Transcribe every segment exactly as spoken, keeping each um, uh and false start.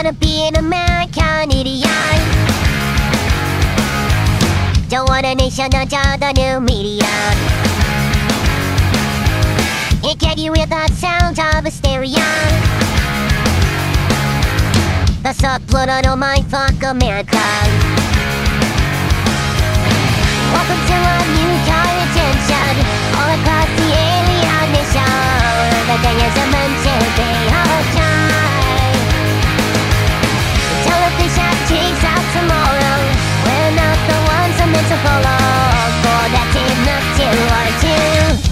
wanna be an American idiot. Don't want a nation under the new media. It get you with the sound of hysteria. The subplot on my fuck America. Welcome to a new kind of tension all across the alien nation. The day is a meant to be outside. The television takes out tomorrow. We're not the ones I'm meant to follow. For that's enough to argue.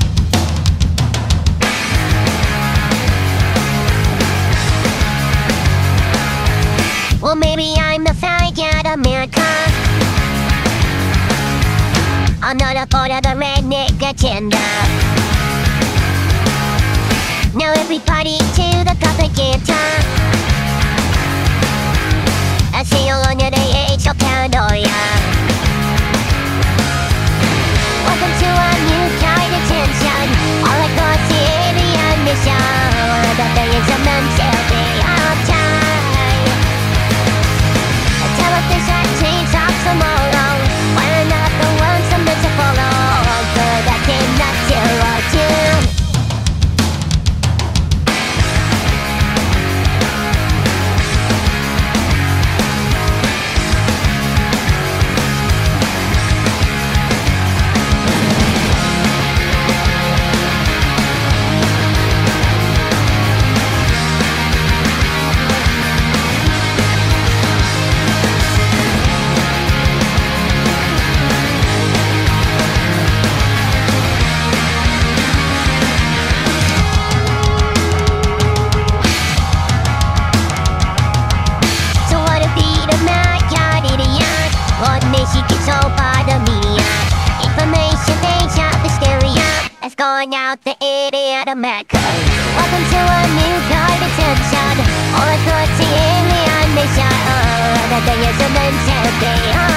Well, maybe I'm the faggot America. I'm not a part of the redneck agenda. Now everybody to the propaganda. I see you under the age of paranoia. Welcome to a new kind of tension all across the alien mission. The day is a meant to be outside. The television takes off tomorrow. We're not the ones I'm meant to follow. Good, I cannot do you. She gets told by the media. Information deja hysteria has gone out the idiot America. Welcome to a new kind of tension all across the alien nation. The day is meant to be